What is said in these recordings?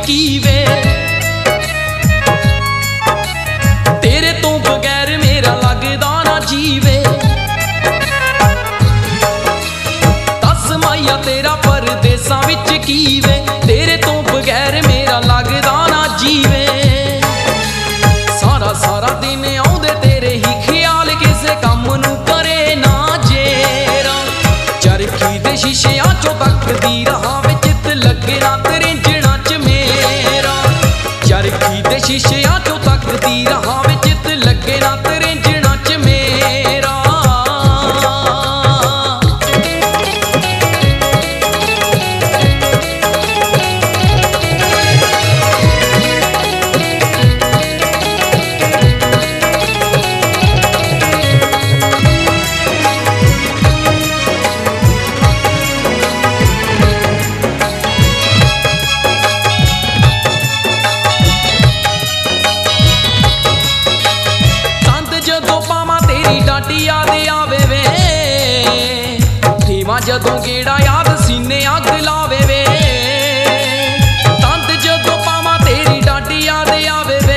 की वे तेरे तो बगैर मेरा लगदा ना जीवे। दस माइया तेरा परदेसां विच की वे तेरे तो बगैर मेरा लगदा ना जीवे। सारा सारा दिन आउंदे तेरे ही ख्याल किसे कम नूं करे ना जेरा। चरखी दे शीशियां चों तकदी रहां वे चित लगे ना तरिंजणां च मेरा। चरखी दे शीशियां चों तकदी रहां वे चित लगे ना तरिंजणां च मेरा। डाटी याद आवे वे देवा जदों गेड़ा याद सीने अग लावे वे। तंद जदों पावां तेरी डाटी याद आवे वे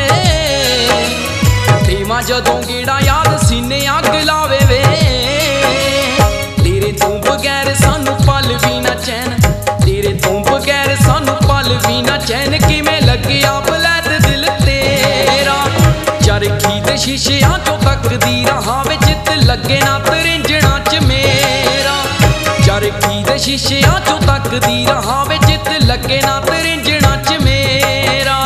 देवा जदों गेड़ा याद सीने अग लावे वे। तेरे तों बगैर सानू पल भी ना चैन तेरे तों बगैर सानू पल भी ना चैन। किवें लग्गिया बलैत दिल तेरा। चरखी दे शीशियां चों तकदी रहां वे चित लगे ना तरिंजणां च मेरा। चरखी दे शीशियां चों तकदी रहां वे चित लगे ना तरिंजणां च मेरा।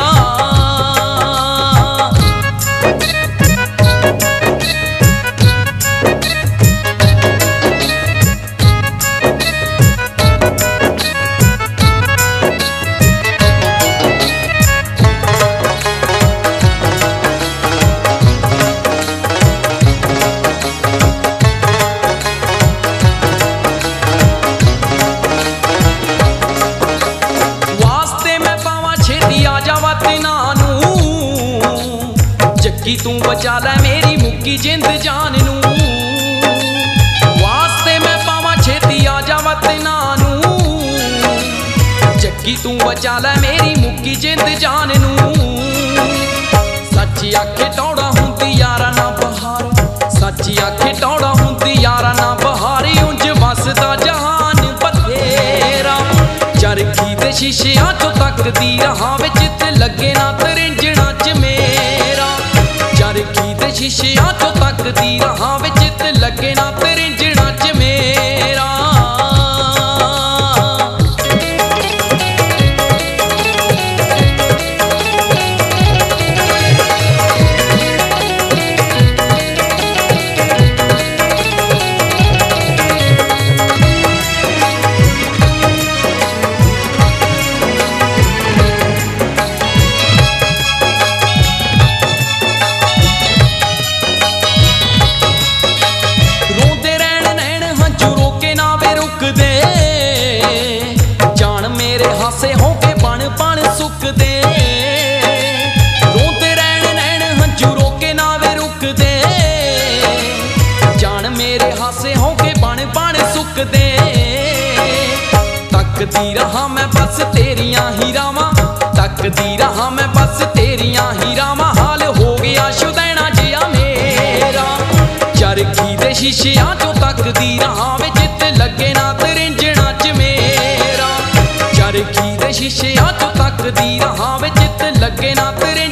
जग्गी तू बचा लै मेरी मुक्की जिंद जान नू। वास्ते मैं पावां छेती आ जा वतना नू। जग्गी तू बचा लै मेरी मुक्की जिंद जान नू। सच्ची आखे टौड़ा हुंदी यारा ना बहार सच्ची आखे टौड़ा हुंदी यारा ना बहारी। उंज बसदा जहान बथेरा। चरखी दे शीशियां चों तकदी रहां वे चित लगे ना तरिंजणां च मेरा। चरखी दे शीशियां चों तकदी रहां वे चित लगे ना तरिंजणां च मेरा। जान मेरे हासे होके बन बन सुकदे। रोंदे रहन नैन हंझू रोके ना वे रुकदे। जान मेरे हासे होके बन बन सुकदे। तकदी रहां मैं बस तेरियां ही रावां तकदी रहां मैं बस तेरियां ही रावां। हाल हो गया शुदैना जिया मेरा। चरखी दे शीशियां चों तकदी रहां वे चित लगे ना तरिंजणां च मेरा। चरखी दे शीशियां चों तकदी रहां वे चित लगे ना तरिंजणां